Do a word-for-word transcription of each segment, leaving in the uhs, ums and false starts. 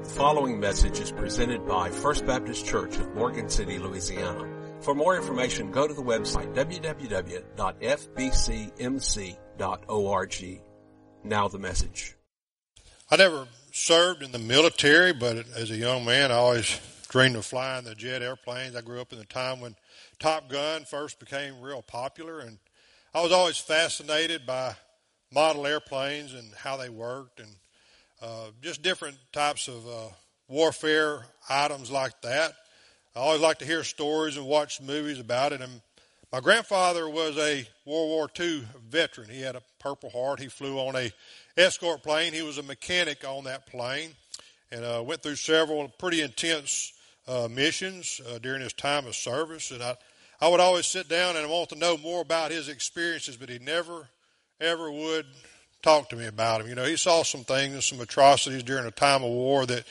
following message is presented by First Baptist Church of Morgan City, Louisiana. For more information, go to the website w w w dot f b c m c dot org. Now the message. I never served in the military, but as a young man, I always dreamed of flying the jet airplanes. I grew up in the time when Top Gun first became real popular, and I was always fascinated by model airplanes and how they worked, and uh, just different types of uh, warfare items like that. I always liked to hear stories and watch movies about it. And my grandfather was a World War Two veteran. He had a Purple Heart. He flew on a escort plane. He was a mechanic on that plane, and uh, went through several pretty intense uh, missions uh, during his time of service. And I, I would always sit down and want to know more about his experiences, but he never, ever would talk to me about them. You know, he saw some things, some atrocities during a time of war that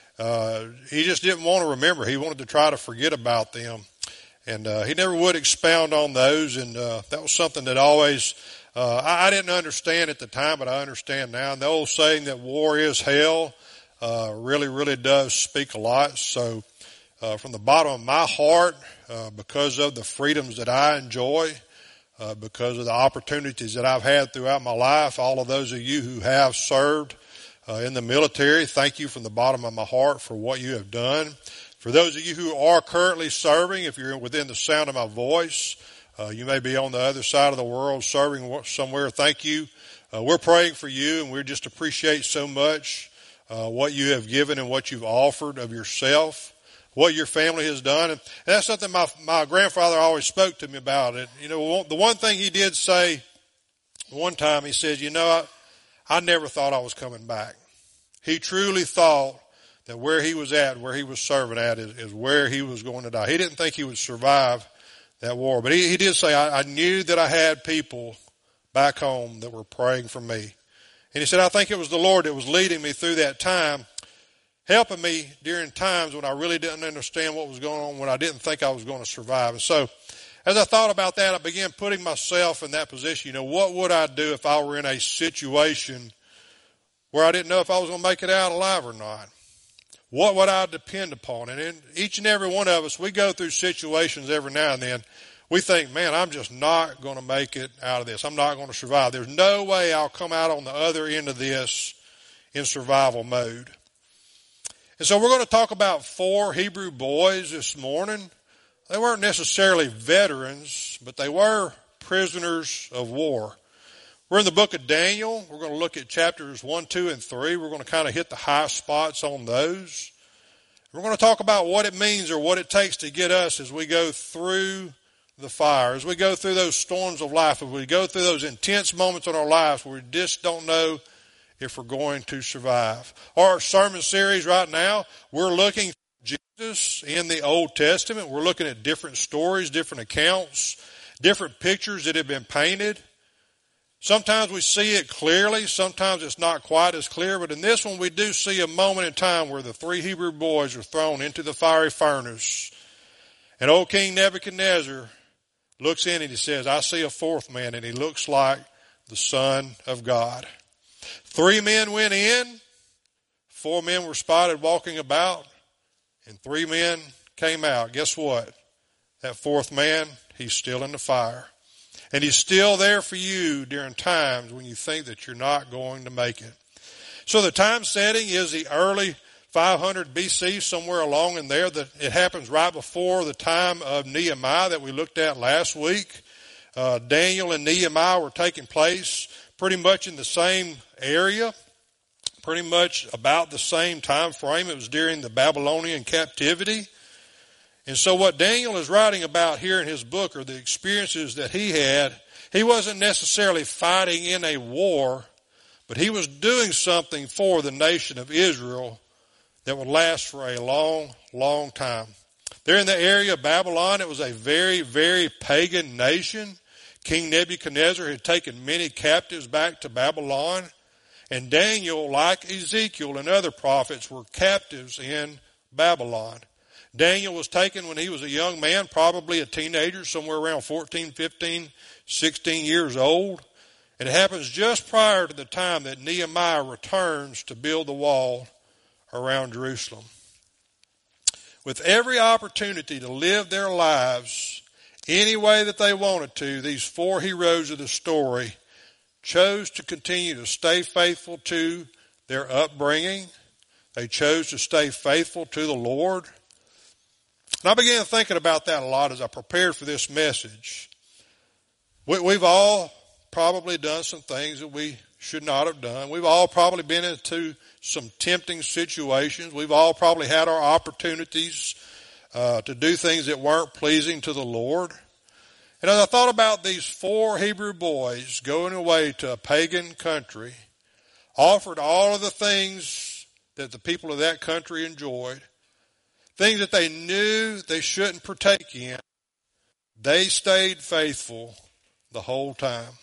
uh, he just didn't want to remember. He wanted to try to forget about them. And uh, he never would expound on those, and uh, that was something that always, uh, I, I didn't understand at the time, but I understand now. And the old saying that war is hell uh, really, really does speak a lot. So uh, from the bottom of my heart, uh, because of the freedoms that I enjoy, Uh, because of the opportunities that I've had throughout my life, all of those of you who have served uh, in the military, thank you from the bottom of my heart for what you have done. For those of you who are currently serving, if you're within the sound of my voice, uh, you may be on the other side of the world serving somewhere, thank you. Uh, we're praying for you, and we just appreciate so much uh, what you have given and what you've offered of yourself, what your family has done. And that's something my my grandfather always spoke to me about. And, you know, the one thing he did say one time, he said, you know, I, I never thought I was coming back. He truly thought that where he was at, where he was serving at, is, is where he was going to die. He didn't think he would survive that war. But he, he did say, I, I knew that I had people back home that were praying for me. And he said, I think it was the Lord that was leading me through that time, helping me during times when I really didn't understand what was going on, when I didn't think I was going to survive. And so as I thought about that, I began putting myself in that position. You know, what would I do if I were in a situation where I didn't know if I was going to make it out alive or not? What would I depend upon? And in each and every one of us, we go through situations every now and then. We think, man, I'm just not going to make it out of this. I'm not going to survive. There's no way I'll come out on the other end of this in survival mode. And so we're going to talk about four Hebrew boys this morning. They weren't necessarily veterans, but they were prisoners of war. We're in the book of Daniel. We're going to look at chapters one, two, and three. We're going to kind of hit the high spots on those. We're going to talk about what it means or what it takes to get us as we go through the fire, as we go through those storms of life, as we go through those intense moments in our lives where we just don't know if we're going to survive. Our sermon series right now, we're looking at Jesus in the Old Testament. We're looking at different stories, different accounts, different pictures that have been painted. Sometimes we see it clearly. Sometimes it's not quite as clear. But in this one, we do see a moment in time where the three Hebrew boys are thrown into the fiery furnace. And old King Nebuchadnezzar looks in and he says, I see a fourth man, and he looks like the Son of God. Three men went in, four men were spotted walking about, and three men came out. Guess what? That fourth man, he's still in the fire. And he's still there for you during times when you think that you're not going to make it. So the time setting is the early five hundred B C, somewhere along in there. That it happens right before the time of Nehemiah that we looked at last week. Uh, Daniel and Nehemiah were taking place pretty much in the same area, pretty much about the same time frame. It was during the Babylonian captivity. And so what Daniel is writing about here in his book are the experiences that he had. He wasn't necessarily fighting in a war, but he was doing something for the nation of Israel that would last for a long, long time. There in the area of Babylon, it was a very, very pagan nation. King Nebuchadnezzar had taken many captives back to Babylon. And Daniel, like Ezekiel and other prophets, were captives in Babylon. Daniel was taken when he was a young man, probably a teenager, somewhere around fourteen, fifteen, sixteen years old. And it happens just prior to the time that Nehemiah returns to build the wall around Jerusalem. With every opportunity to live their lives any way that they wanted to, these four heroes of the story chose to continue to stay faithful to their upbringing. They chose to stay faithful to the Lord. And I began thinking about that a lot as I prepared for this message. We, we've all probably done some things that we should not have done. We've all probably been into some tempting situations. We've all probably had our opportunities uh, to do things that weren't pleasing to the Lord. And as I thought about these four Hebrew boys going away to a pagan country, offered all of the things that the people of that country enjoyed, things that they knew they shouldn't partake in, they stayed faithful the whole time.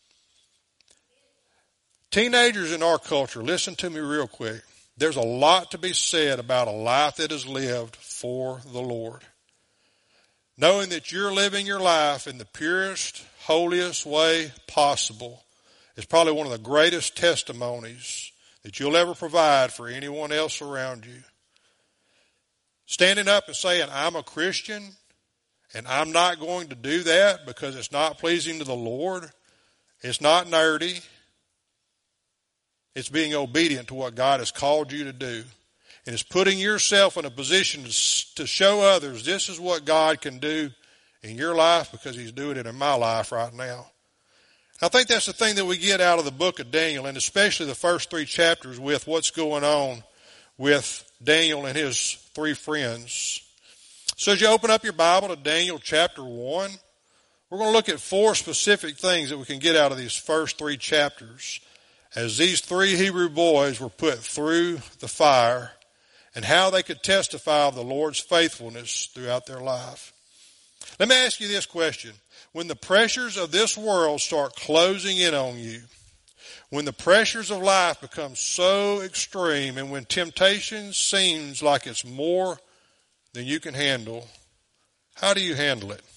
Teenagers in our culture, listen to me real quick. There's a lot to be said about a life that is lived for the Lord. Knowing that you're living your life in the purest, holiest way possible is probably one of the greatest testimonies that you'll ever provide for anyone else around you. Standing up and saying, I'm a Christian, and I'm not going to do that because it's not pleasing to the Lord. It's not nerdy. It's being obedient to what God has called you to do. And it's putting yourself in a position to, to show others this is what God can do in your life because he's doing it in my life right now. I think that's the thing that we get out of the book of Daniel, and especially the first three chapters with what's going on with Daniel and his three friends. So as you open up your Bible to Daniel chapter one, we're going to look at four specific things that we can get out of these first three chapters as these three Hebrew boys were put through the fire and how they could testify of the Lord's faithfulness throughout their life. Let me ask you this question. When the pressures of this world start closing in on you, when the pressures of life become so extreme, and when temptation seems like it's more than you can handle, how do you handle it?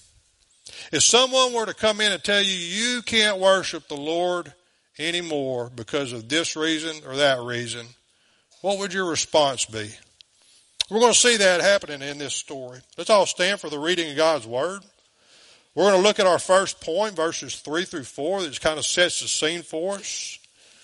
If someone were to come in and tell you you can't worship the Lord anymore because of this reason or that reason, what would your response be? We're going to see that happening in this story. Let's all stand for the reading of God's Word. We're going to look at our first point, verses three through four, that kind of sets the scene for us.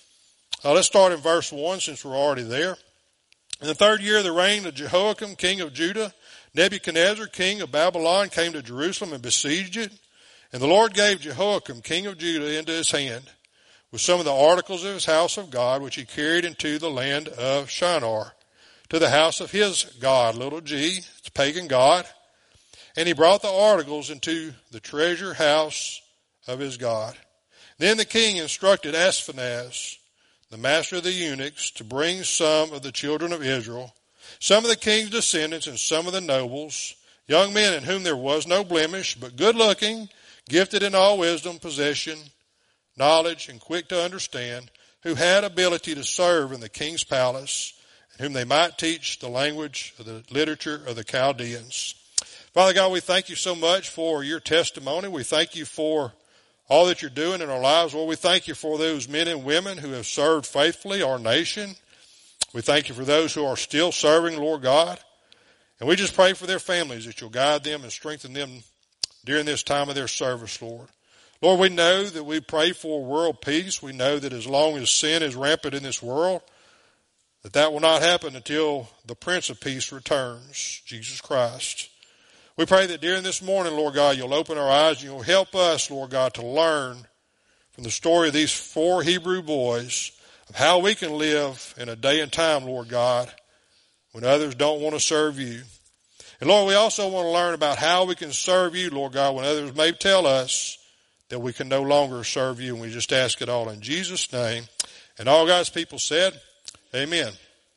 Uh, let's start in verse one since we're already there. In the third year of the reign of Jehoiakim, king of Judah, Nebuchadnezzar, king of Babylon, came to Jerusalem and besieged it. And the Lord gave Jehoiakim, king of Judah, into his hand, with some of the articles of his house of God, which he carried into the land of Shinar, to the house of his god, little g, it's a pagan god. And he brought the articles into the treasure house of his God. Then the king instructed Ashpenaz, the master of the eunuchs, to bring some of the children of Israel, some of the king's descendants and some of the nobles, young men in whom there was no blemish, but good-looking, gifted in all wisdom, possession, knowledge, and quick to understand, who had ability to serve in the king's palace, and whom they might teach the language of the literature of the Chaldeans. Father God, we thank you so much for your testimony. We thank you for all that you're doing in our lives. Lord, we thank you for those men and women who have served faithfully our nation. We thank you for those who are still serving, Lord God. And we just pray for their families that you'll guide them and strengthen them during this time of their service, Lord. Lord, we know that we pray for world peace. We know that as long as sin is rampant in this world, that that will not happen until the Prince of Peace returns, Jesus Christ. We pray that during this morning, Lord God, you'll open our eyes and you'll help us, Lord God, to learn from the story of these four Hebrew boys of how we can live in a day and time, Lord God, when others don't want to serve you. And Lord, we also want to learn about how we can serve you, Lord God, when others may tell us that we can no longer serve you. And we just ask it all in Jesus' name. And all God's people said, amen.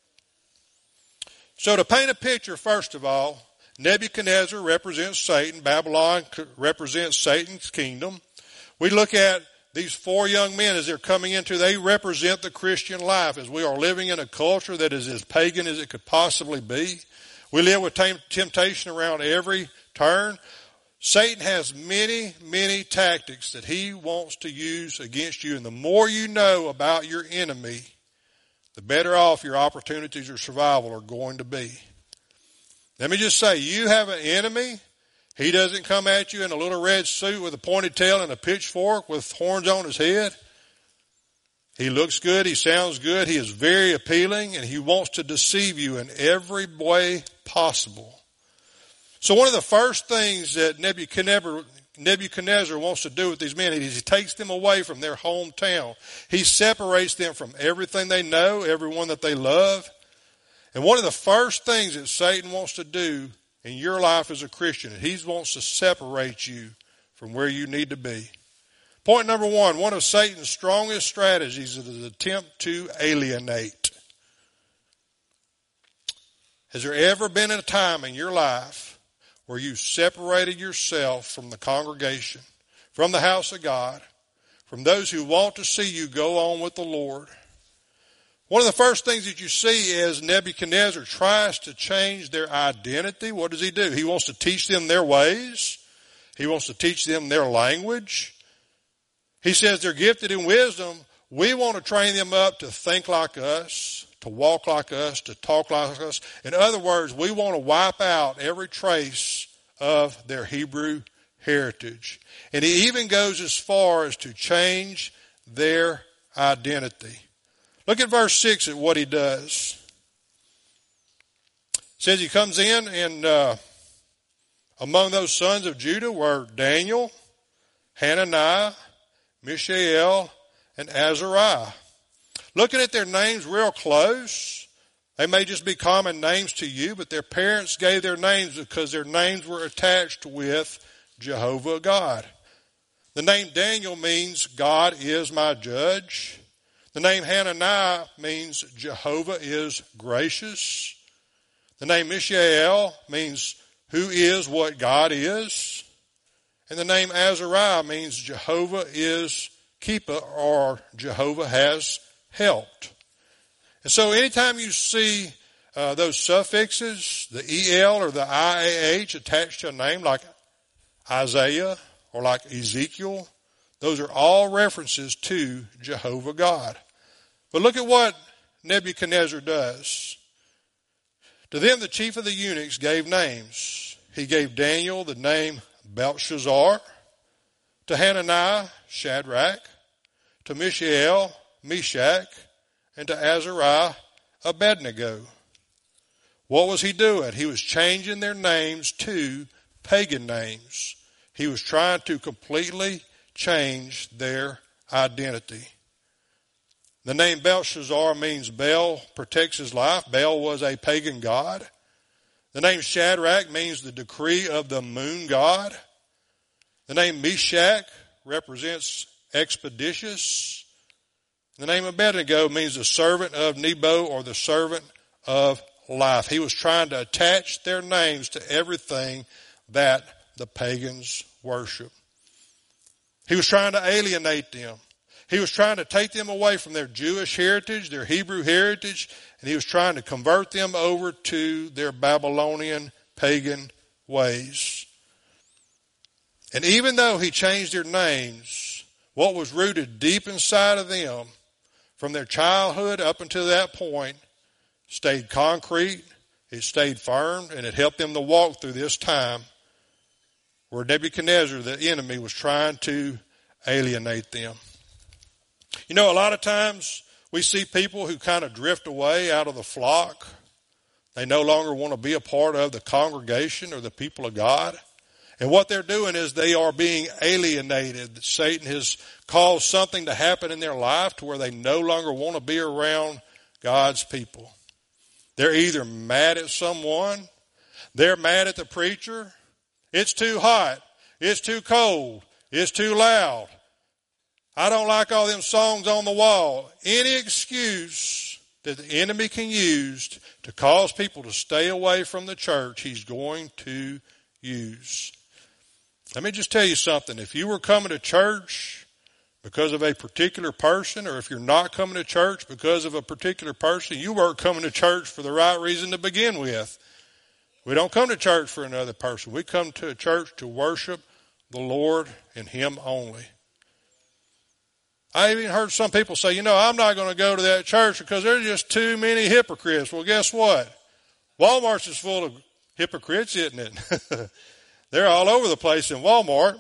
So to paint a picture, first of all, Nebuchadnezzar represents Satan. Babylon represents Satan's kingdom. We look at these four young men as they're coming into, they represent the Christian life as we are living in a culture that is as pagan as it could possibly be. We live with temptation around every turn. Satan has many, many tactics that he wants to use against you. And the more you know about your enemy, the better off your opportunities of survival are going to be. Let me just say, you have an enemy. He doesn't come at you in a little red suit with a pointed tail and a pitchfork with horns on his head. He looks good. He sounds good. He is very appealing, and he wants to deceive you in every way possible. So one of the first things that Nebuchadnezzar, Nebuchadnezzar wants to do with these men is he takes them away from their hometown. He separates them from everything they know, everyone that they love. And one of the first things that Satan wants to do in your life as a Christian, he wants to separate you from where you need to be. Point number one, one of Satan's strongest strategies is an attempt to alienate. Has there ever been a time in your life where you separated yourself from the congregation, from the house of God, from those who want to see you go on with the Lord? One of the first things that you see is Nebuchadnezzar tries to change their identity. What does he do? He wants to teach them their ways. He wants to teach them their language. He says they're gifted in wisdom. We want to train them up to think like us, to walk like us, to talk like us. In other words, we want to wipe out every trace of their Hebrew heritage. And he even goes as far as to change their identity. Look at verse six at what he does. It says he comes in, and uh, among those sons of Judah were Daniel, Hananiah, Mishael, and Azariah. Looking at their names real close, they may just be common names to you, but their parents gave their names because their names were attached with Jehovah God. The name Daniel means God is my judge. The name Hananiah means Jehovah is gracious. The name Mishael means who is what God is. And the name Azariah means Jehovah is keeper, or Jehovah has helped. And so anytime you see uh, those suffixes, the E L or the I A H attached to a name like Isaiah or like Ezekiel, those are all references to Jehovah God. But look at what Nebuchadnezzar does. To them the chief of the eunuchs gave names. He gave Daniel the name Belshazzar, to Hananiah, Shadrach, to Mishael, Meshach, and to Azariah, Abednego. What was he doing? He was changing their names to pagan names. He was trying to completely change their identity. The name Belshazzar means Bel protects his life. Bel was a pagan god. The name Shadrach means the decree of the moon god. The name Meshach represents expeditious. The name Abednego means the servant of Nebo, or the servant of life. He was trying to attach their names to everything that the pagans worship. He was trying to alienate them. He was trying to take them away from their Jewish heritage, their Hebrew heritage, and he was trying to convert them over to their Babylonian pagan ways. And even though he changed their names, what was rooted deep inside of them from their childhood up until that point stayed concrete, it stayed firm, and it helped them to walk through this time where Nebuchadnezzar, the enemy, was trying to alienate them. You know, a lot of times we see people who kind of drift away out of the flock. They no longer want to be a part of the congregation or the people of God. And what they're doing is they are being alienated. Satan has caused something to happen in their life to where they no longer want to be around God's people. They're either mad at someone, they're mad at the preacher. It's too hot, it's too cold, it's too loud. I don't like all them songs on the wall. Any excuse that the enemy can use to cause people to stay away from the church, he's going to use. Let me just tell you something. If you were coming to church because of a particular person, or if you're not coming to church because of a particular person, you weren't coming to church for the right reason to begin with. We don't come to church for another person. We come to a church to worship the Lord and him only. I even heard some people say, you know, I'm not going to go to that church because there's just too many hypocrites. Well, guess what? Walmart's is full of hypocrites, isn't it? They're all over the place in Walmart.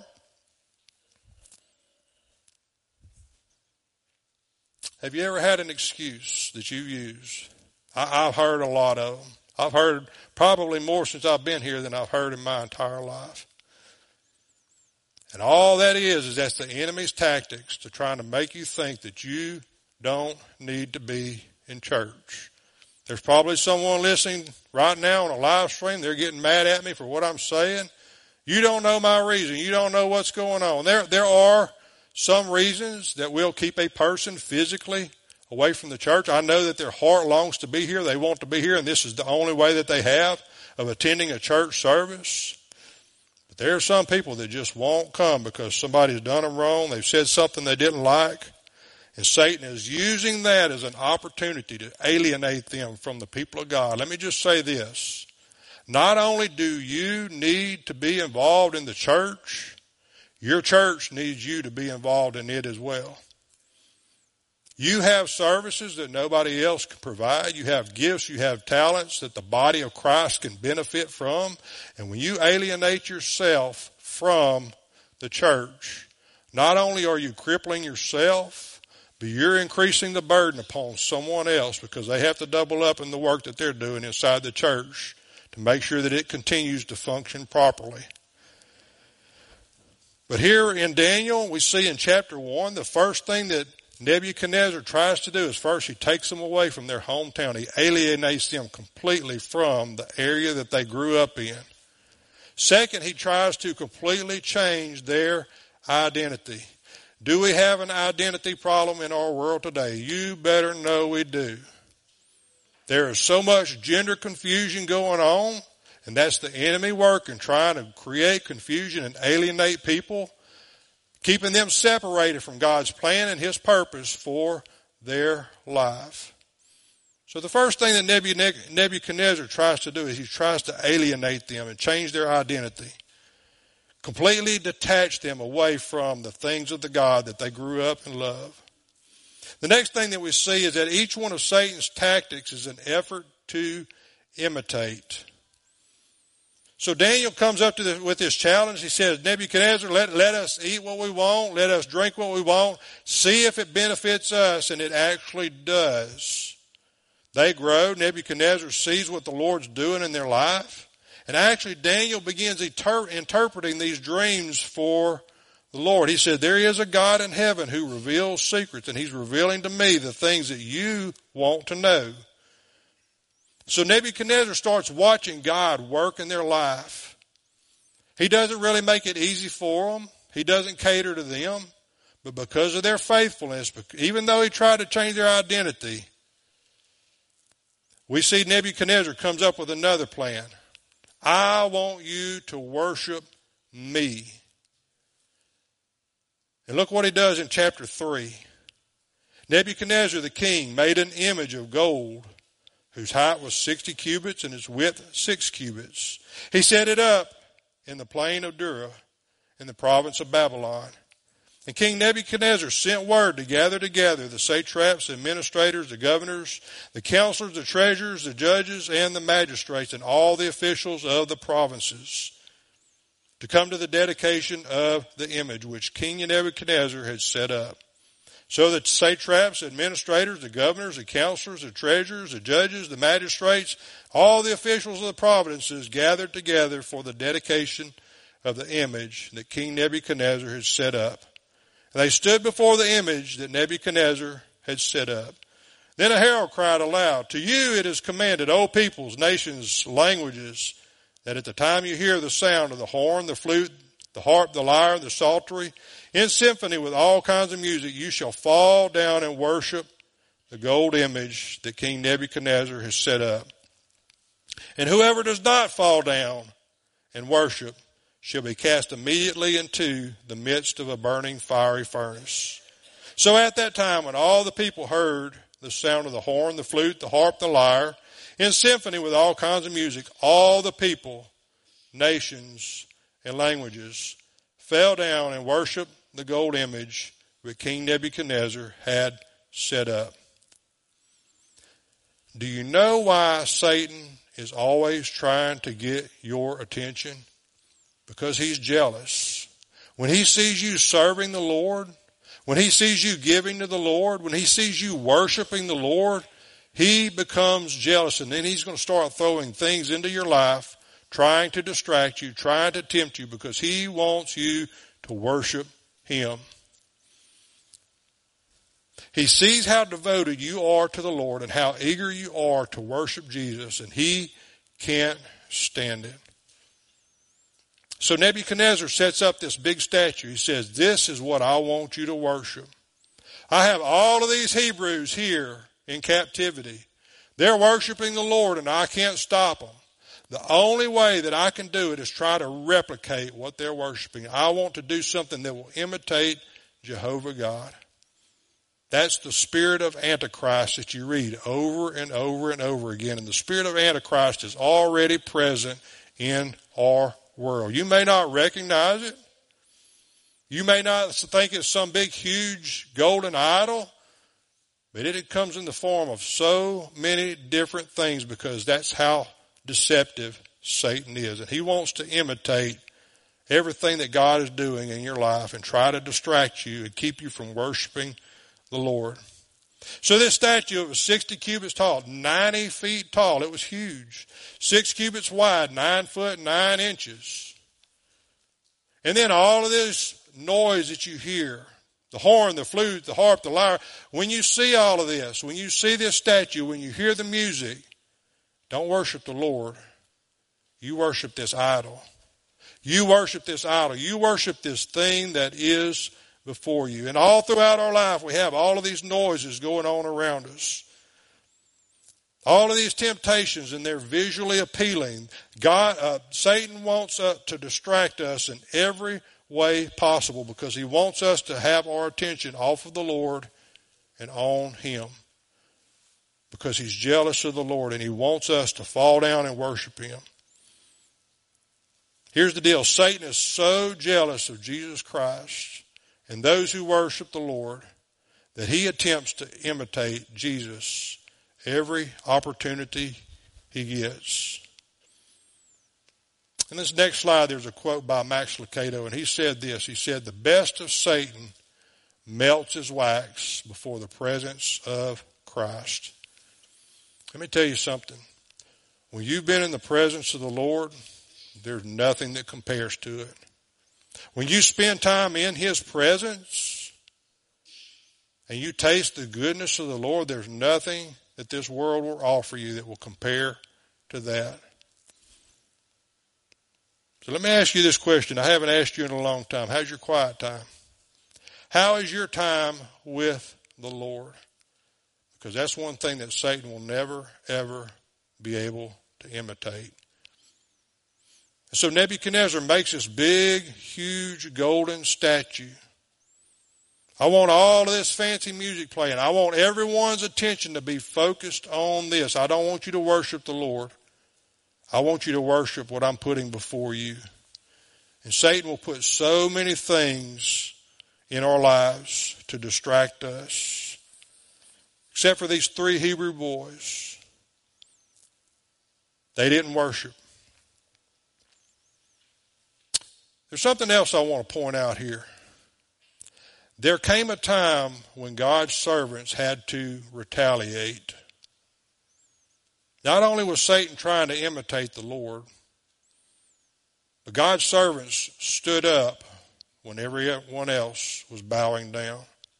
Have you ever had an excuse that you use? I, I've heard a lot of them. I've heard probably more since I've been here than I've heard in my entire life. And all that is, is that's the enemy's tactics to try to make you think that you don't need to be in church. There's probably someone listening right now on a live stream. They're getting mad at me for what I'm saying. You don't know my reason. You don't know what's going on. There, there are some reasons that will keep a person physically away from the church. I know that their heart longs to be here. They want to be here, and this is the only way that they have of attending a church service. But there are some people that just won't come because somebody's done them wrong. They've said something they didn't like. And Satan is using that as an opportunity to alienate them from the people of God. Let me just say this. Not only do you need to be involved in the church, your church needs you to be involved in it as well. You have services that nobody else can provide. You have gifts, you have talents that the body of Christ can benefit from. And when you alienate yourself from the church, not only are you crippling yourself, but you're increasing the burden upon someone else because they have to double up in the work that they're doing inside the church to make sure that it continues to function properly. But here in Daniel, we see in chapter one, the first thing that Nebuchadnezzar tries to do is first he takes them away from their hometown. He alienates them completely from the area that they grew up in. Second, he tries to completely change their identity. Do we have an identity problem in our world today? You better know we do. There is so much gender confusion going on. And that's the enemy working, trying to create confusion and alienate people, keeping them separated from God's plan and His purpose for their life. So the first thing that Nebuchadnezzar tries to do is he tries to alienate them and change their identity, completely detach them away from the things of the God that they grew up and love. The next thing that we see is that each one of Satan's tactics is an effort to imitate. So Daniel comes up to the, with this challenge. He says, Nebuchadnezzar, let, let us eat what we want. Let us drink what we want. See if it benefits us. And it actually does. They grow. Nebuchadnezzar sees what the Lord's doing in their life. And actually Daniel begins inter- interpreting these dreams for the Lord. He said, there is a God in heaven who reveals secrets. And He's revealing to me the things that you want to know. So Nebuchadnezzar starts watching God work in their life. He doesn't really make it easy for them. He doesn't cater to them. But because of their faithfulness, even though he tried to change their identity, we see Nebuchadnezzar comes up with another plan. I want you to worship me. And look what he does in chapter three. Nebuchadnezzar the king made an image of gold, whose height was sixty cubits and its width six cubits. He set it up in the plain of Dura in the province of Babylon. And King Nebuchadnezzar sent word to gather together the satraps, the administrators, the governors, the counselors, the treasurers, the judges, and the magistrates, and all the officials of the provinces to come to the dedication of the image which King Nebuchadnezzar had set up. So the satraps, the administrators, the governors, the counselors, the treasurers, the judges, the magistrates, all the officials of the provinces gathered together for the dedication of the image that King Nebuchadnezzar had set up. And they stood before the image that Nebuchadnezzar had set up. Then a herald cried aloud, to you it is commanded, O peoples, nations, languages, that at the time you hear the sound of the horn, the flute, the harp, the lyre, the psaltery, in symphony with all kinds of music, you shall fall down and worship the gold image that King Nebuchadnezzar has set up. And whoever does not fall down and worship shall be cast immediately into the midst of a burning fiery furnace. So at that time, when all the people heard the sound of the horn, the flute, the harp, the lyre, in symphony with all kinds of music, all the people, nations, and languages fell down and worshiped the gold image that King Nebuchadnezzar had set up. Do you know why Satan is always trying to get your attention? Because he's jealous. When he sees you serving the Lord, when he sees you giving to the Lord, when he sees you worshiping the Lord, he becomes jealous, and then he's going to start throwing things into your life, trying to distract you, trying to tempt you, because he wants you to worship him. He sees how devoted you are to the Lord and how eager you are to worship Jesus, and he can't stand it. So Nebuchadnezzar sets up this big statue. He says, this is what I want you to worship. I have all of these Hebrews here in captivity. They're worshiping the Lord, and I can't stop them. The only way that I can do it is try to replicate what they're worshiping. I want to do something that will imitate Jehovah God. That's the spirit of Antichrist that you read over and over and over again. And the spirit of Antichrist is already present in our world. You may not recognize it. You may not think it's some big, huge golden idol. But it comes in the form of so many different things, because that's how deceptive Satan is. And he wants to imitate everything that God is doing in your life and try to distract you and keep you from worshiping the Lord. So this statue, it was sixty cubits tall, ninety feet tall. It was huge. Six cubits wide, nine foot, nine inches. And then all of this noise that you hear, the horn, the flute, the harp, the lyre, when you see all of this, when you see this statue, when you hear the music, don't worship the Lord. You worship this idol. You worship this idol. You worship this thing that is before you. And all throughout our life, we have all of these noises going on around us. All of these temptations, and they're visually appealing. God, uh, Satan wants uh, to distract us in every way possible, because he wants us to have our attention off of the Lord and on him, because he's jealous of the Lord and he wants us to fall down and worship him. Here's the deal. Satan is so jealous of Jesus Christ and those who worship the Lord that he attempts to imitate Jesus every opportunity he gets. In this next slide, there's a quote by Max Lucado, and he said this. He said, the best of Satan melts as wax before the presence of Christ. Let me tell you something. When you've been in the presence of the Lord, there's nothing that compares to it. When you spend time in his presence and you taste the goodness of the Lord, there's nothing that this world will offer you that will compare to that. So let me ask you this question. I haven't asked you in a long time. How's your quiet time? How is your time with the Lord? Because that's one thing that Satan will never, ever be able to imitate. And so Nebuchadnezzar makes this big, huge golden statue. I want all of this fancy music playing. I want everyone's attention to be focused on this. I don't want you to worship the Lord. I want you to worship what I'm putting before you. And Satan will put so many things in our lives to distract us. Except for these three Hebrew boys. They didn't worship. There's something else I want to point out here. There came a time when God's servants had to retaliate. Not only was Satan trying to imitate the Lord, but God's servants stood up when everyone else was bowing down.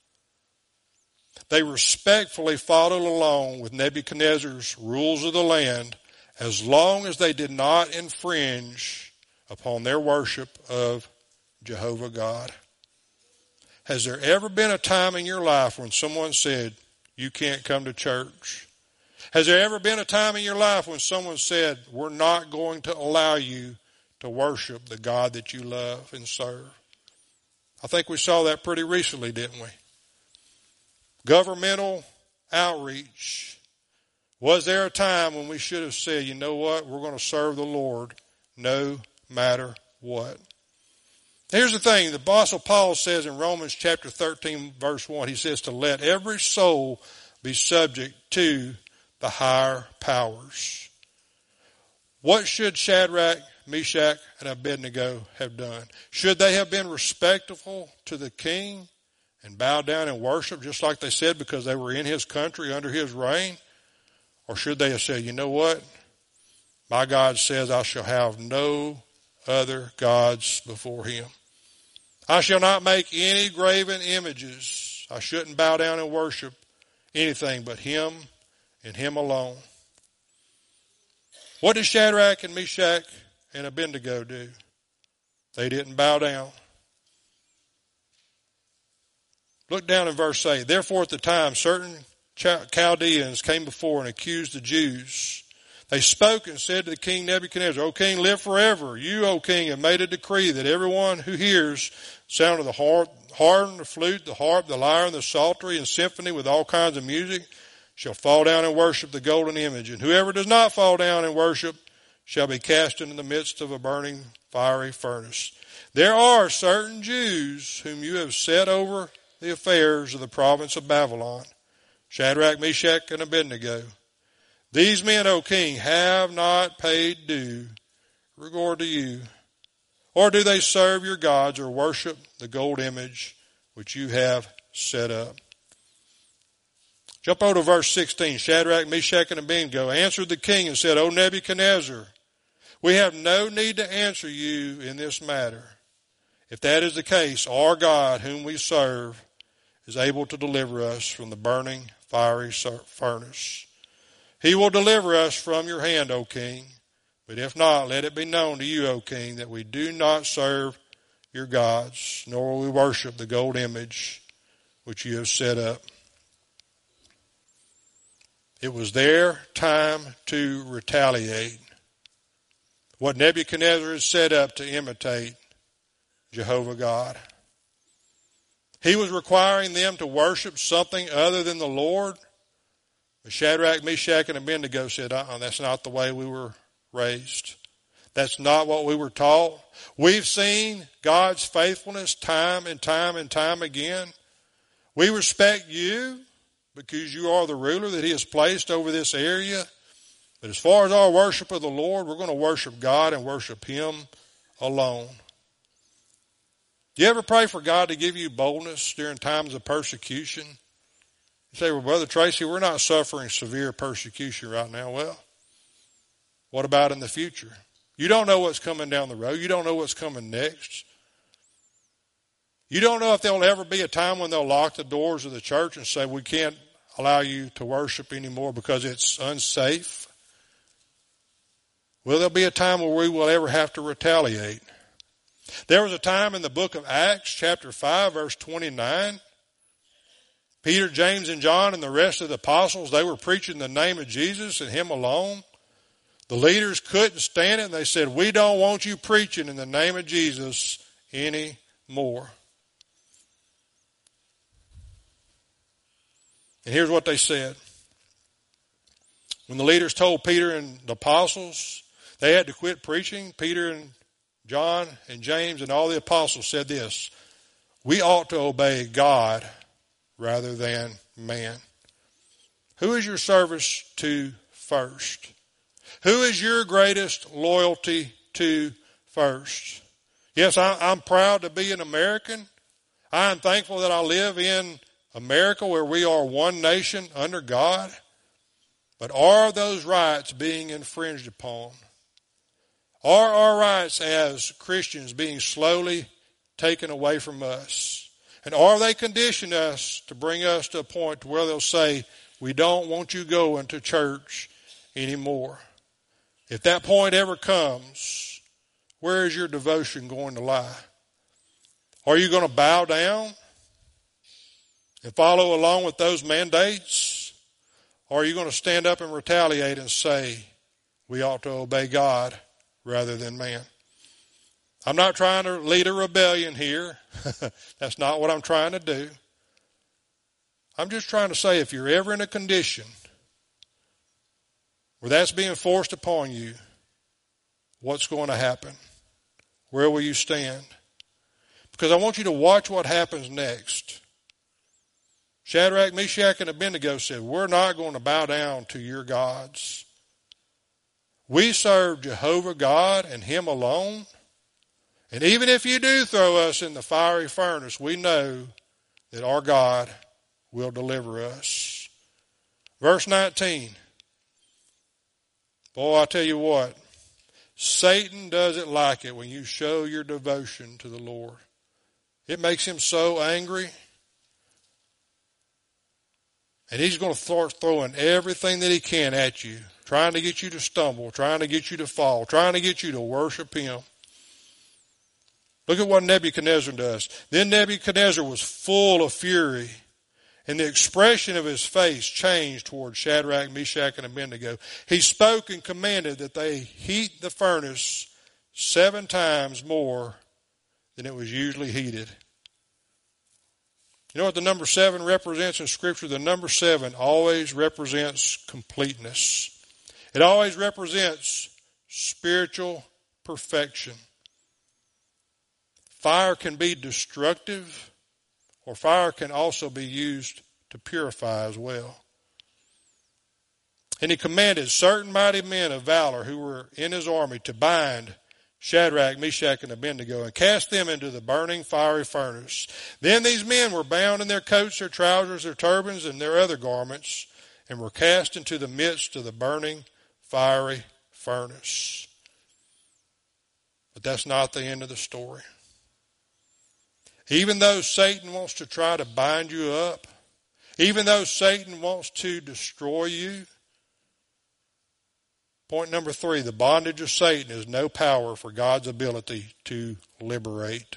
They respectfully followed along with Nebuchadnezzar's rules of the land as long as they did not infringe upon their worship of Jehovah God. Has there ever been a time in your life when someone said, you can't come to church? Has there ever been a time in your life when someone said, we're not going to allow you to worship the God that you love and serve? I think we saw that pretty recently, didn't we? Governmental outreach. Was there a time when we should have said, you know what, we're going to serve the Lord no matter what? Here's the thing. The Apostle Paul says in Romans chapter thirteen, verse one, he says to let every soul be subject to the higher powers. What should Shadrach, Meshach, and Abednego have done? Should they have been respectful to the king and bow down and worship just like they said because they were in his country under his reign? Or should they have said, you know what? My God says I shall have no other gods before him. I shall not make any graven images. I shouldn't bow down and worship anything but him and him alone. What did Shadrach and Meshach and Abednego do? They didn't bow down. Look down in verse eight. Therefore at the time certain Chaldeans came before and accused the Jews. They spoke and said to the king Nebuchadnezzar, O king, live forever. You, O king, have made a decree that everyone who hears the sound of the horn, the flute, the harp, the lyre, and the psaltery, and symphony with all kinds of music shall fall down and worship the golden image. And whoever does not fall down and worship shall be cast into the midst of a burning fiery furnace. There are certain Jews whom you have set over the affairs of the province of Babylon, Shadrach, Meshach, and Abednego. These men, O king, have not paid due regard to you, or do they serve your gods or worship the gold image which you have set up. Jump over to verse sixteen. Shadrach, Meshach, and Abednego answered the king and said, O Nebuchadnezzar, we have no need to answer you in this matter. If that is the case, our God, whom we serve, is able to deliver us from the burning fiery furnace. He will deliver us from your hand, O king. But if not, let it be known to you, O king, that we do not serve your gods, nor will we worship the gold image which you have set up. It was their time to retaliate. What Nebuchadnezzar had set up to imitate Jehovah God. He was requiring them to worship something other than the Lord. But Shadrach, Meshach, and Abednego said, uh-uh, that's not the way we were raised. That's not what we were taught. We've seen God's faithfulness time and time and time again. We respect you because you are the ruler that he has placed over this area. But as far as our worship of the Lord, we're going to worship God and worship him alone. Do you ever pray for God to give you boldness during times of persecution? You say, well, Brother Tracy, we're not suffering severe persecution right now. Well, what about in the future? You don't know what's coming down the road. You don't know what's coming next. You don't know if there'll ever be a time when they'll lock the doors of the church and say, we can't allow you to worship anymore because it's unsafe. Will there be a time where we will ever have to retaliate? There was a time in the book of Acts, chapter five, verse twenty-nine. Peter, James, and John and the rest of the apostles, they were preaching the name of Jesus and him alone. The leaders couldn't stand it, and they said, we don't want you preaching in the name of Jesus anymore. And here's what they said. When the leaders told Peter and the apostles they had to quit preaching, Peter and John and James and all the apostles said this: we ought to obey God rather than man. Who is your service to first? Who is your greatest loyalty to first? Yes, I'm proud to be an American. I am thankful that I live in America where we are one nation under God. But are those rights being infringed upon? Are our rights as Christians being slowly taken away from us? And are they conditioning us to bring us to a point where they'll say, we don't want you going to church anymore? If that point ever comes, where is your devotion going to lie? Are you going to bow down and follow along with those mandates? Or are you going to stand up and retaliate and say, we ought to obey God rather than man? I'm not trying to lead a rebellion here. That's not what I'm trying to do. I'm just trying to say, if you're ever in a condition where that's being forced upon you, what's going to happen? Where will you stand? because I want you to watch what happens next. Shadrach, Meshach, and Abednego said, we're not going to bow down to your gods. We serve Jehovah God and him alone. And even if you do throw us in the fiery furnace, we know that our God will deliver us. Verse nineteen. Boy, I tell you what, Satan doesn't like it when you show your devotion to the Lord. It makes him so angry. And he's going to start throwing everything that he can at you, trying to get you to stumble, trying to get you to fall, trying to get you to worship him. Look at what Nebuchadnezzar does. Then Nebuchadnezzar was full of fury, and the expression of his face changed toward Shadrach, Meshach, and Abednego. He spoke and commanded that they heat the furnace seven times more than it was usually heated. You know what the number seven represents in Scripture? The number seven always represents completeness. It always represents spiritual perfection. Fire can be destructive, or fire can also be used to purify as well. And he commanded certain mighty men of valor who were in his army to bind Shadrach, Meshach, and Abednego, and cast them into the burning fiery furnace. Then these men were bound in their coats, their trousers, their turbans, and their other garments, and were cast into the midst of the burning fiery furnace. But that's not the end of the story. Even though Satan wants to try to bind you up, even though Satan wants to destroy you, point number three, the bondage of Satan is no power for God's ability to liberate.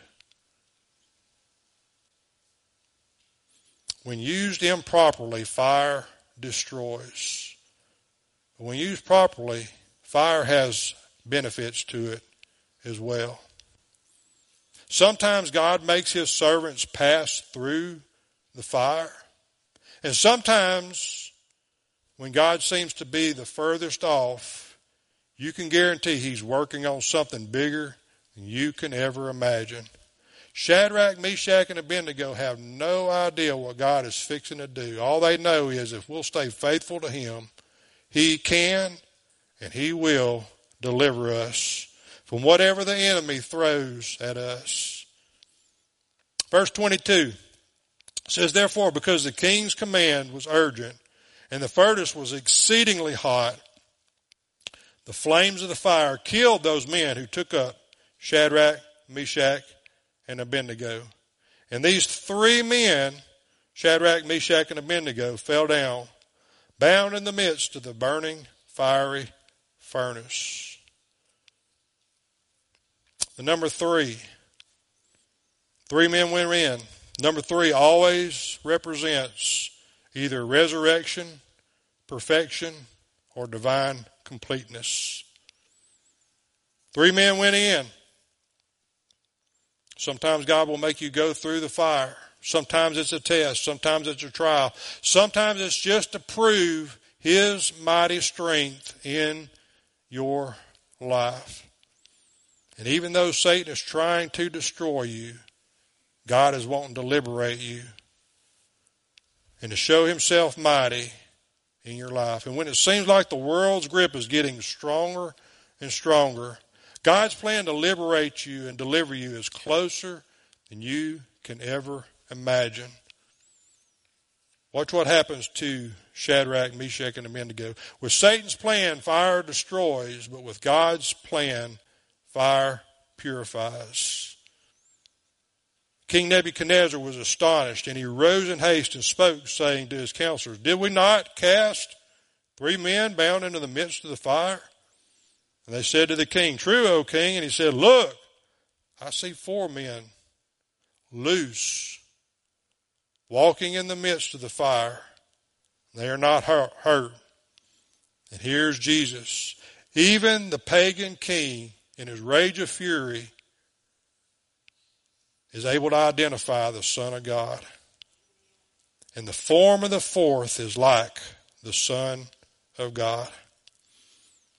When used improperly, fire destroys. When used properly, fire has benefits to it as well. Sometimes God makes his servants pass through the fire. And sometimes, when God seems to be the furthest off, you can guarantee he's working on something bigger than you can ever imagine. Shadrach, Meshach, and Abednego have no idea what God is fixing to do. All they know is if we'll stay faithful to him, he can and he will deliver us from whatever the enemy throws at us. Verse twenty-two says, therefore, because the king's command was urgent and the furnace was exceedingly hot, the flames of the fire killed those men who took up Shadrach, Meshach, and Abednego. And these three men, Shadrach, Meshach, and Abednego, fell down, bound in the midst of the burning, fiery furnace. The number three. Three men went in. Number three always represents either resurrection, perfection, or divine completeness. Three men went in. Sometimes God will make you go through the fire. Sometimes it's a test. Sometimes it's a trial. Sometimes it's just to prove his mighty strength in your life. And even though Satan is trying to destroy you, God is wanting to liberate you and to show himself mighty in your life. And when it seems like the world's grip is getting stronger and stronger, God's plan to liberate you and deliver you is closer than you can ever imagine. Watch what happens to Shadrach, Meshach, and Abednego. With Satan's plan, fire destroys, but with God's plan, fire purifies. King Nebuchadnezzar was astonished, and he rose in haste and spoke, saying to his counselors, did we not cast three men bound into the midst of the fire? And they said to the king, true, O king. And he said, look, I see four men loose, walking in the midst of the fire. They are not hurt. And here's Jesus. Even the pagan king, in his rage of fury, is able to identify the Son of God. And the form of the fourth is like the Son of God.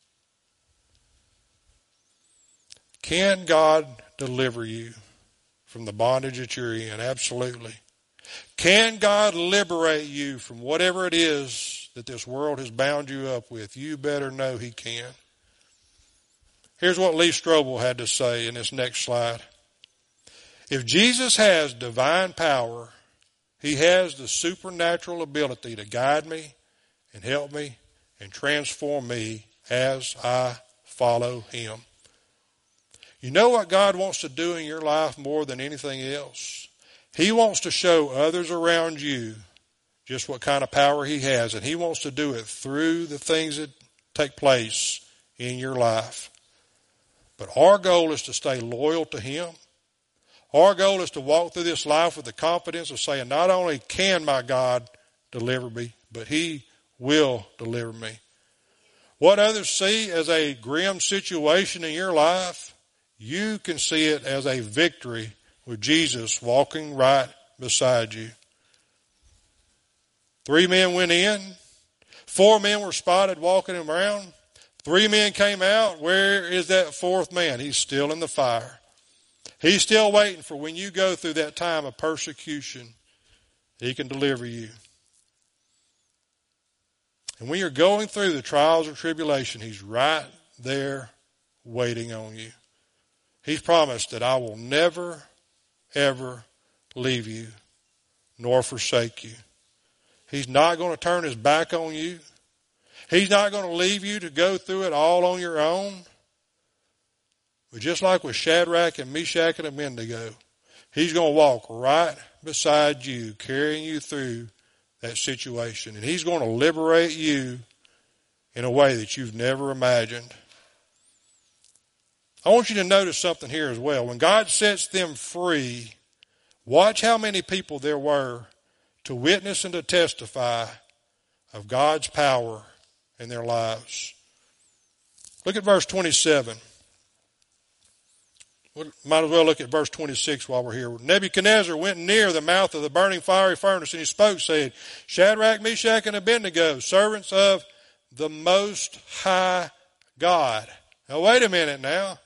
Can God deliver you from the bondage that you're in. Absolutely. Can God liberate you from whatever it is that this world has bound you up with? You better know he can. Here's what Lee Strobel had to say in this next slide. If Jesus has divine power, he has the supernatural ability to guide me and help me and transform me as I follow him. You know what God wants to do in your life more than anything else? He wants to show others around you just what kind of power he has, and he wants to do it through the things that take place in your life. But our goal is to stay loyal to him. Our goal is to walk through this life with the confidence of saying, not only can my God deliver me, but he will deliver me. What others see as a grim situation in your life, you can see it as a victory with Jesus walking right beside you. Three men went in. Four men were spotted walking around. Three men came out. Where is that fourth man? He's still in the fire. He's still waiting for when you go through that time of persecution, he can deliver you. And when you're going through the trials of tribulation, he's right there waiting on you. He's promised that I will never, ever leave you nor forsake you. He's not going to turn his back on you. He's not going to leave you to go through it all on your own. But just like with Shadrach and Meshach and Abednego, he's going to walk right beside you, carrying you through that situation. And he's going to liberate you in a way that you've never imagined. I want you to notice something here as well. When God sets them free, watch how many people there were to witness and to testify of God's power in their lives. Look at verse twenty-seven. We might as well look at verse twenty-six while we're here. Nebuchadnezzar went near the mouth of the burning fiery furnace, and he spoke, saying, Shadrach, Meshach, and Abednego, servants of the Most High God. Now, wait a minute now.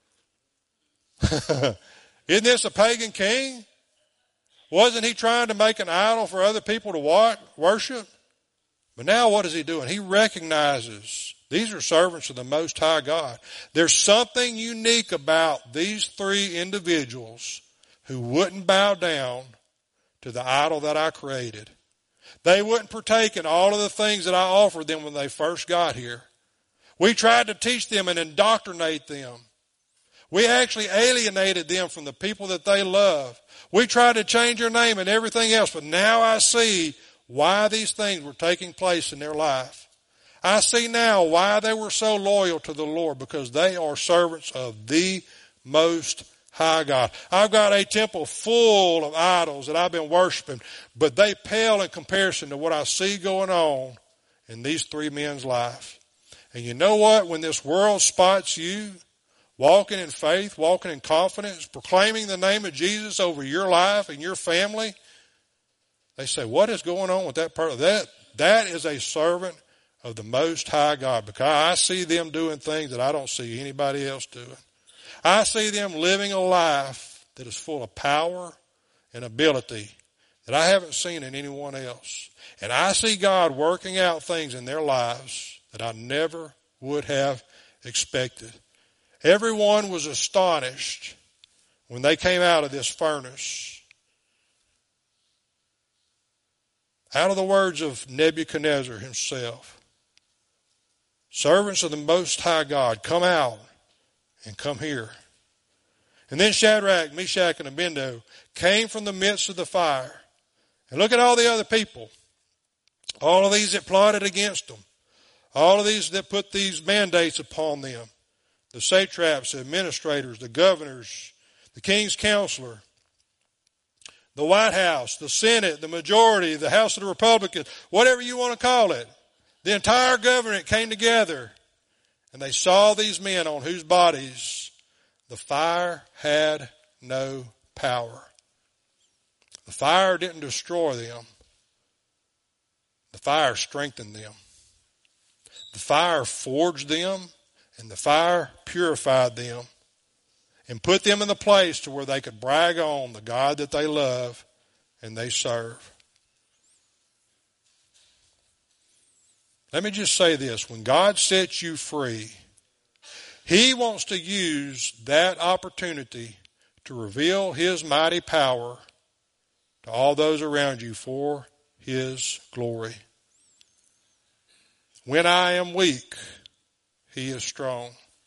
Isn't this a pagan king? Wasn't he trying to make an idol for other people to worship? But now what is he doing? He recognizes these are servants of the Most High God. There's something unique about these three individuals who wouldn't bow down to the idol that I created. They wouldn't partake in all of the things that I offered them when they first got here. We tried to teach them and indoctrinate them. We actually alienated them from the people that they love. We tried to change their name and everything else, but now I see why these things were taking place in their life. I see now why they were so loyal to the Lord, because they are servants of the Most High God. I've got a temple full of idols that I've been worshiping, but they pale in comparison to what I see going on in these three men's life. And you know what? When this world spots you walking in faith, walking in confidence, proclaiming the name of Jesus over your life and your family, they say, what is going on with that person? That, that is a servant of the Most High God, because I see them doing things that I don't see anybody else doing. I see them living a life that is full of power and ability that I haven't seen in anyone else. And I see God working out things in their lives that I never would have expected. Everyone was astonished when they came out of this furnace. Out of the words of Nebuchadnezzar himself, servants of the Most High God, come out and come here. And then Shadrach, Meshach, and Abednego came from the midst of the fire. And look at all the other people. All of these that plotted against them. All of these that put these mandates upon them. The satraps, the administrators, the governors, the king's counselor, the White House, the Senate, the majority, the House of the Republicans, whatever you want to call it. The entire government came together, and they saw these men on whose bodies the fire had no power. The fire didn't destroy them. The fire strengthened them. The fire forged them, and the fire purified them. and put them in the place to where they could brag on the God that they love and they serve. Let me just say this. When God sets you free, He wants to use that opportunity to reveal His mighty power to all those around you for His glory. When I am weak, He is strong.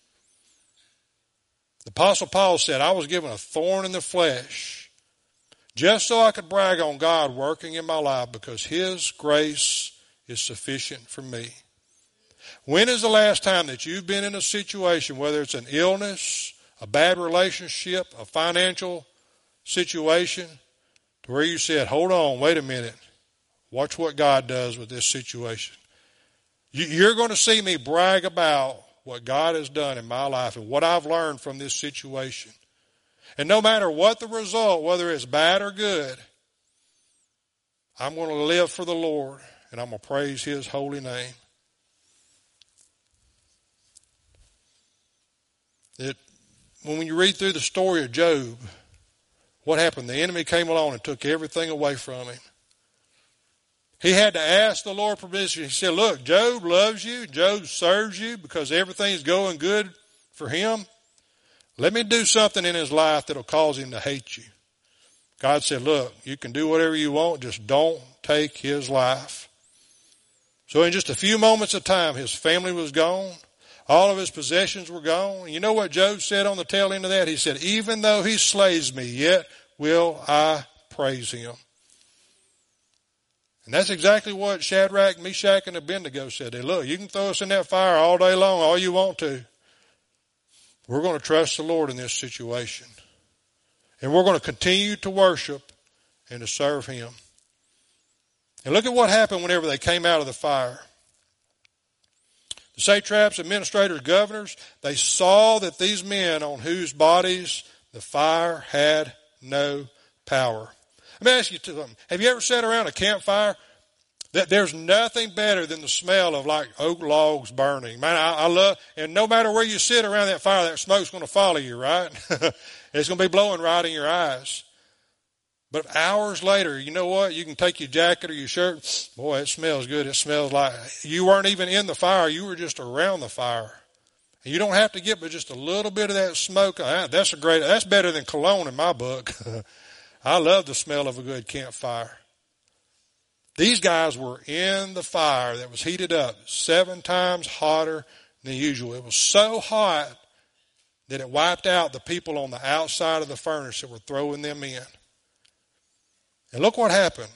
The Apostle Paul said, I was given a thorn in the flesh just so I could brag on God working in my life because His grace is sufficient for me. When is the last time that you've been in a situation, whether it's an illness, a bad relationship, a financial situation, to where you said, hold on, wait a minute, watch what God does with this situation. You're going to see me brag about what God has done in my life and what I've learned from this situation. And no matter what the result, whether it's bad or good, I'm going to live for the Lord and I'm going to praise His holy name. It, when you read through the story of Job, what happened? The enemy came along and took everything away from him. He had to ask the Lord permission. He said, look, Job loves you. Job serves you because everything's going good for him. Let me do something in his life that'll cause him to hate you. God said, look, you can do whatever you want. Just don't take his life. So in just a few moments of time, his family was gone. All of his possessions were gone. You know what Job said on the tail end of that? He said, even though he slays me, yet will I praise him. And that's exactly what Shadrach, Meshach, and Abednego said. They, look, you can throw us in that fire all day long, all you want to. We're going to trust the Lord in this situation. And we're going to continue to worship and to serve Him. And look at what happened whenever they came out of the fire. The satraps, administrators, governors, they saw that these men on whose bodies the fire had no power. Let me ask you something. Have you ever sat around a campfire? That there's nothing better than the smell of like oak logs burning. Man, I, I love, and no matter where you sit around that fire, that smoke's going to follow you, right? It's going to be blowing right in your eyes. But hours later, you know what? You can take your jacket or your shirt. Boy, it smells good. It smells like you weren't even in the fire. You were just around the fire. And you don't have to get but just a little bit of that smoke. That's a great, that's better than cologne in my book. I love the smell of a good campfire. These guys were in the fire that was heated up seven times hotter than usual. It was so hot that it wiped out the people on the outside of the furnace that were throwing them in. And look what happened.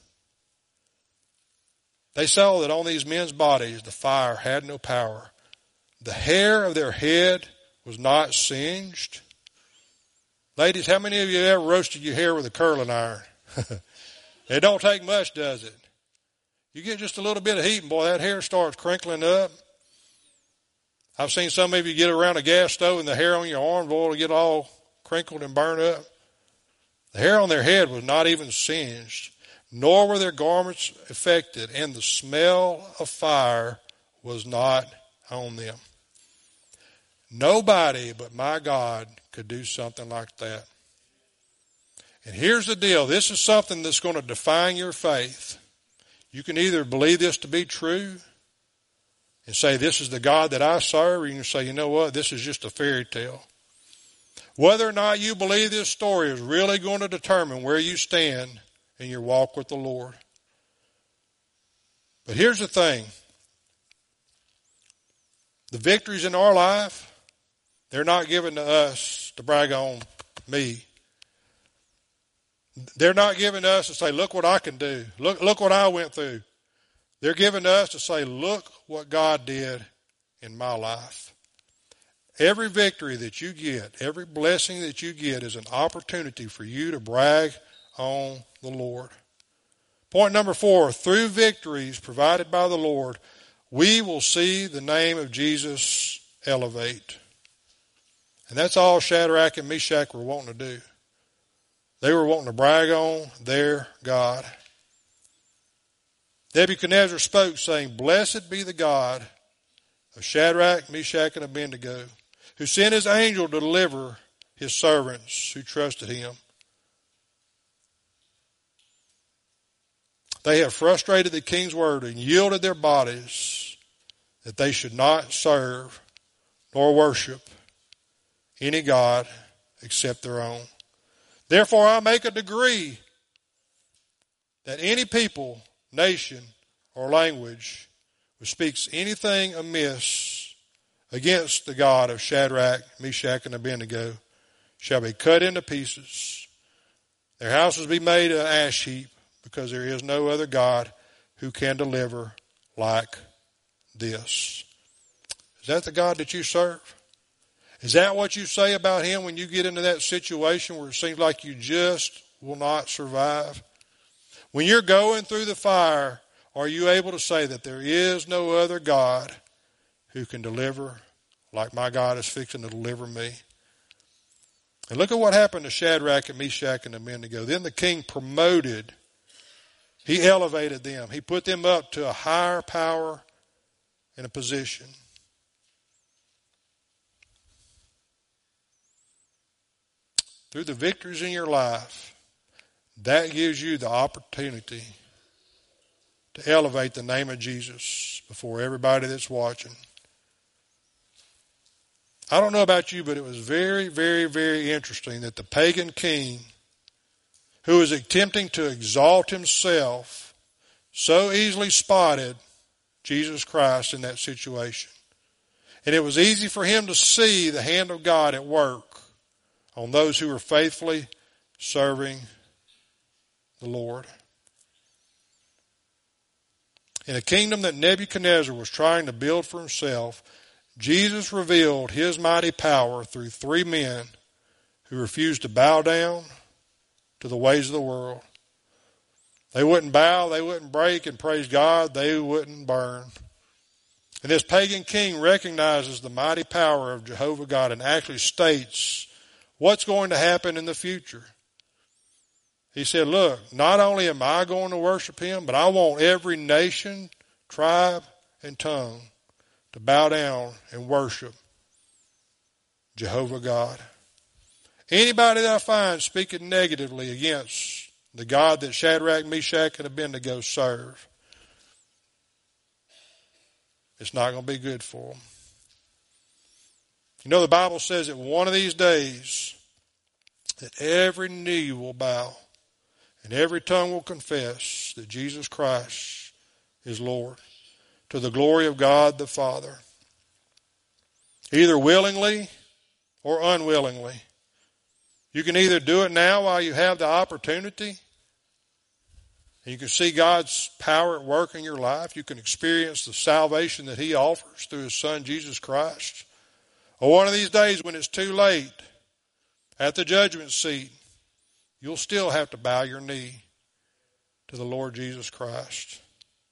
They saw that on these men's bodies the fire had no power. The hair of their head was not singed. Ladies, how many of you ever roasted your hair with a curling iron? It don't take much, does it? You get just a little bit of heat and boy, that hair starts crinkling up. I've seen some of you get around a gas stove and the hair on your arm, boy, will get all crinkled and burned up. The hair on their head was not even singed, nor were their garments affected, and the smell of fire was not on them. Nobody but my God could do something like that. And here's the deal. This is something that's going to define your faith. You can either believe this to be true and say, this is the God that I serve, or you can say, you know what, this is just a fairy tale. Whether or not you believe this story is really going to determine where you stand in your walk with the Lord. But here's the thing. The victories in our life, they're not given to us to brag on me. They're not giving us to say, look what I can do. Look, look what I went through. They're giving us to say, look what God did in my life. Every victory that you get, every blessing that you get is an opportunity for you to brag on the Lord. Point number four, through victories provided by the Lord, we will see the name of Jesus elevate. And that's all Shadrach and Meshach were wanting to do. They were wanting to brag on their God. Nebuchadnezzar spoke, saying, blessed be the God of Shadrach, Meshach, and Abednego, who sent his angel to deliver his servants who trusted him. They have frustrated the king's word and yielded their bodies that they should not serve nor worship any god except their own. Therefore I make a decree that any people, nation, or language which speaks anything amiss against the God of Shadrach, Meshach, and Abednego shall be cut into pieces. Their houses be made an ash heap, because there is no other God who can deliver like this. Is that the God that you serve? Is that what you say about him when you get into that situation where it seems like you just will not survive? When you're going through the fire, are you able to say that there is no other God who can deliver like my God is fixing to deliver me? And look at what happened to Shadrach and Meshach and Abednego. Then the king promoted, he elevated them. He put them up to a higher power and a position. Through the victories in your life, that gives you the opportunity to elevate the name of Jesus before everybody that's watching. I don't know about you, but it was very, very, very interesting that the pagan king, who was attempting to exalt himself, so easily spotted Jesus Christ in that situation. And it was easy for him to see the hand of God at work on those who were faithfully serving the Lord. In a kingdom that Nebuchadnezzar was trying to build for himself, Jesus revealed his mighty power through three men who refused to bow down to the ways of the world. They wouldn't bow, they wouldn't break, and praise God, they wouldn't burn. And this pagan king recognizes the mighty power of Jehovah God and actually states what's going to happen in the future. He said, look, not only am I going to worship him, but I want every nation, tribe, and tongue to bow down and worship Jehovah God. Anybody that I find speaking negatively against the God that Shadrach, Meshach, and Abednego serve, it's not going to be good for them. You know, the Bible says that one of these days that every knee will bow and every tongue will confess that Jesus Christ is Lord, to the glory of God the Father. Either willingly or unwillingly. You can either do it now while you have the opportunity, and you can see God's power at work in your life. You can experience the salvation that he offers through his Son, Jesus Christ. Or one of these days when it's too late, at the judgment seat, you'll still have to bow your knee to the Lord Jesus Christ.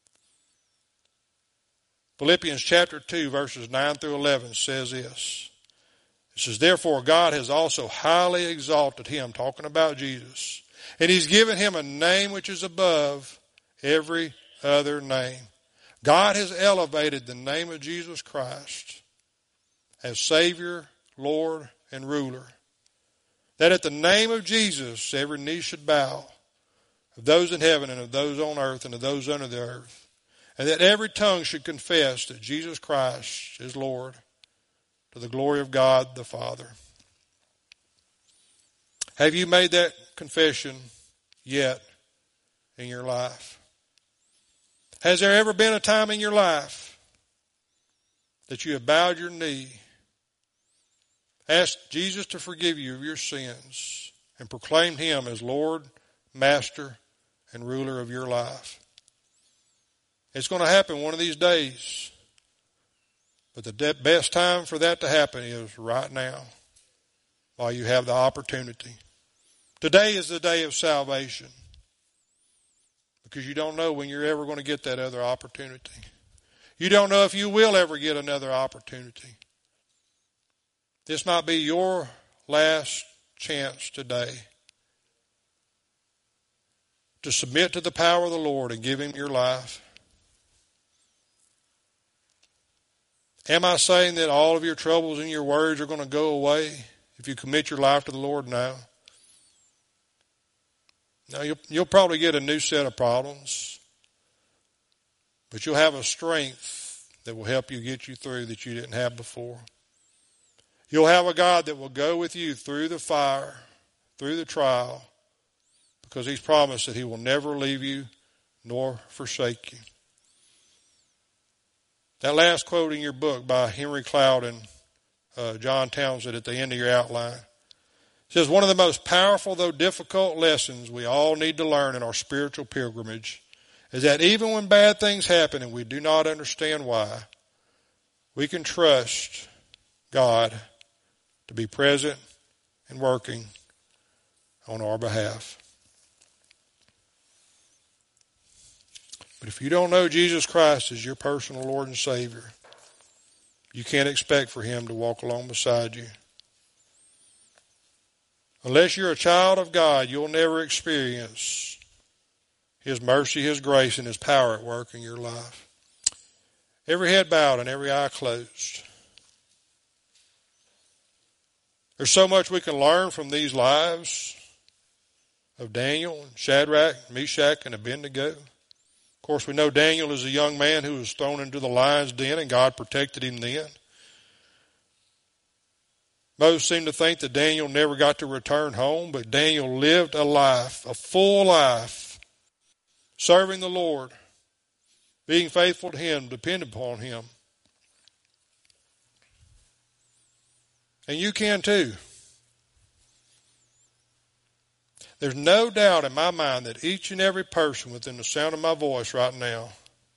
Philippians chapter two, verses nine through eleven says this. It says, therefore God has also highly exalted him, talking about Jesus, and he's given him a name which is above every other name. God has elevated the name of Jesus Christ as Savior, Lord, and ruler. That at the name of Jesus, every knee should bow, of those in heaven and of those on earth and of those under the earth. And that every tongue should confess that Jesus Christ is Lord, to the glory of God the Father. Have you made that confession yet in your life? Has there ever been a time in your life that you have bowed your knee, asked Jesus to forgive you of your sins, and proclaimed him as Lord, Master, and ruler of your life? It's going to happen one of these days. But the best time for that to happen is right now, while you have the opportunity. Today is the day of salvation, because you don't know when you're ever going to get that other opportunity. You don't know if you will ever get another opportunity. This might be your last chance today to submit to the power of the Lord and give him your life. Am I saying that all of your troubles and your worries are going to go away if you commit your life to the Lord now. Now, you'll, you'll probably get a new set of problems, but you'll have a strength that will help you get you through that you didn't have before. You'll have a God that will go with you through the fire, through the trial, because he's promised that he will never leave you nor forsake you. That last quote in your book by Henry Cloud and uh, John Townsend at the end of your outline says, one of the most powerful, though difficult, lessons we all need to learn in our spiritual pilgrimage is that even when bad things happen and we do not understand why, we can trust God to be present and working on our behalf. But if you don't know Jesus Christ as your personal Lord and Savior, you can't expect for him to walk along beside you. Unless you're a child of God, you'll never experience his mercy, his grace, and his power at work in your life. Every head bowed and every eye closed. There's so much we can learn from these lives of Daniel and Shadrach, Meshach, and Abednego. Of course, we know Daniel is a young man who was thrown into the lion's den, and God protected him then. Most seem to think that Daniel never got to return home, but Daniel lived a life, a full life, serving the Lord, being faithful to him, dependent upon him. And you can too. There's no doubt in my mind that each and every person within the sound of my voice right now,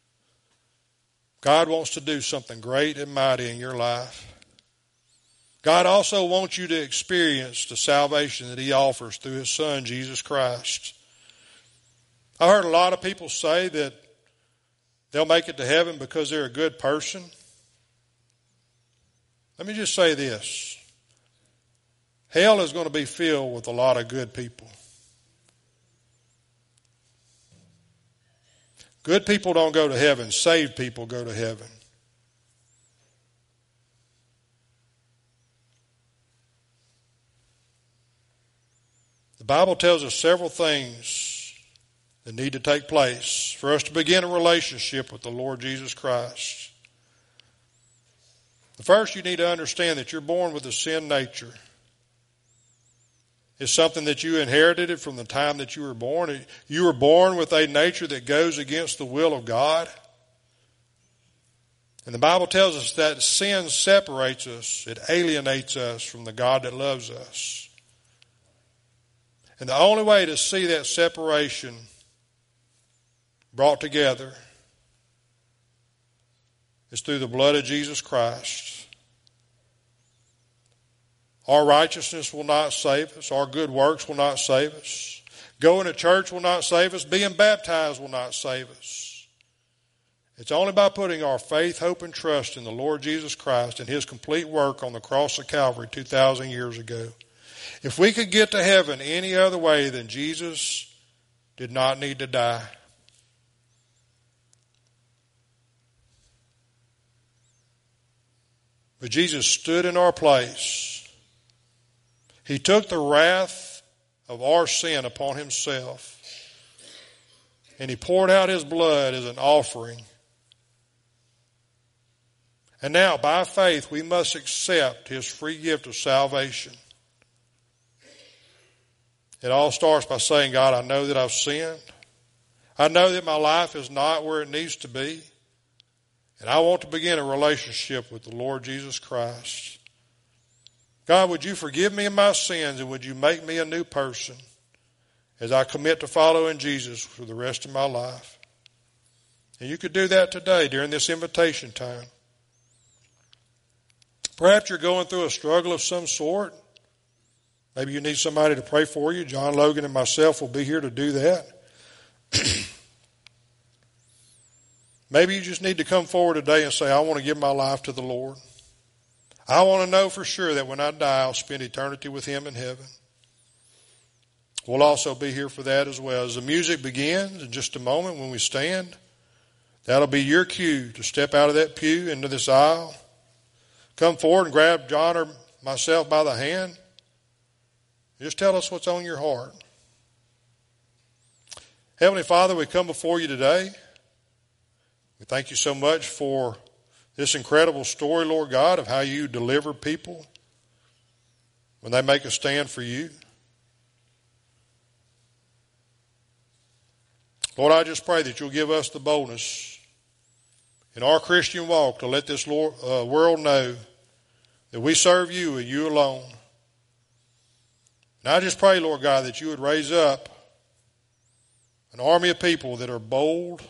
God wants to do something great and mighty in your life. God also wants you to experience the salvation that he offers through his Son, Jesus Christ. I heard a lot of people say that they'll make it to heaven because they're a good person. Let me just say this. Hell is going to be filled with a lot of good people. Good people don't go to heaven. Saved people go to heaven. The Bible tells us several things that need to take place for us to begin a relationship with the Lord Jesus Christ. The first, you need to understand that you're born with a sin nature. It's something that you inherited from the time that you were born. You were born with a nature that goes against the will of God. And the Bible tells us that sin separates us. It alienates us from the God that loves us. And the only way to see that separation brought together is through the blood of Jesus Christ. Our righteousness will not save us. Our good works will not save us. Going to church will not save us. Being baptized will not save us. It's only by putting our faith, hope, and trust in the Lord Jesus Christ and his complete work on the cross of Calvary two thousand years ago. If we could get to heaven any other way than Jesus did not need to die. But Jesus stood in our place. He took the wrath of our sin upon himself. And he poured out his blood as an offering. And now, by faith, we must accept his free gift of salvation. It all starts by saying, God, I know that I've sinned. I know that my life is not where it needs to be. And I want to begin a relationship with the Lord Jesus Christ. God, would you forgive me of my sins and would you make me a new person as I commit to following Jesus for the rest of my life? And you could do that today during this invitation time. Perhaps you're going through a struggle of some sort. Maybe you need somebody to pray for you. John Logan and myself will be here to do that. Maybe you just need to come forward today and say, I want to give my life to the Lord. I want to know for sure that when I die, I'll spend eternity with him in heaven. We'll also be here for that as well. As the music begins in just a moment when we stand, that'll be your cue to step out of that pew into this aisle. Come forward and grab John or myself by the hand. Just tell us what's on your heart. Heavenly Father, we come before you today. We thank you so much for this incredible story, Lord God, of how you deliver people when they make a stand for you. Lord, I just pray that you'll give us the boldness in our Christian walk to let this Lord, uh, world know that we serve you and you alone. And I just pray, Lord God, that you would raise up an army of people that are bold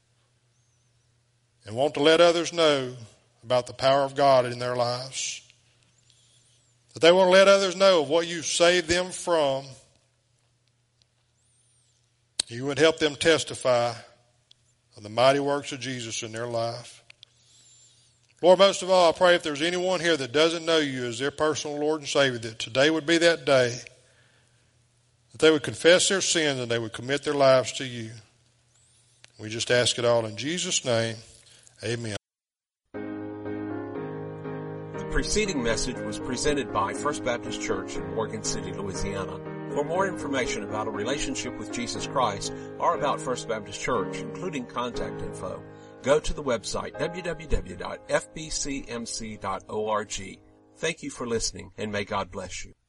and want to let others know about the power of God in their lives. That they want to let others know of what you saved them from. You would help them testify of the mighty works of Jesus in their life. Lord, most of all, I pray if there's anyone here that doesn't know you as their personal Lord and Savior, that today would be that day that they would confess their sins and they would commit their lives to you. We just ask it all in Jesus' name. Amen. The preceding message was presented by First Baptist Church in Morgan City, Louisiana. For more information about a relationship with Jesus Christ or about First Baptist Church, including contact info, go to the website w w w dot f b c m c dot org. Thank you for listening, and may God bless you.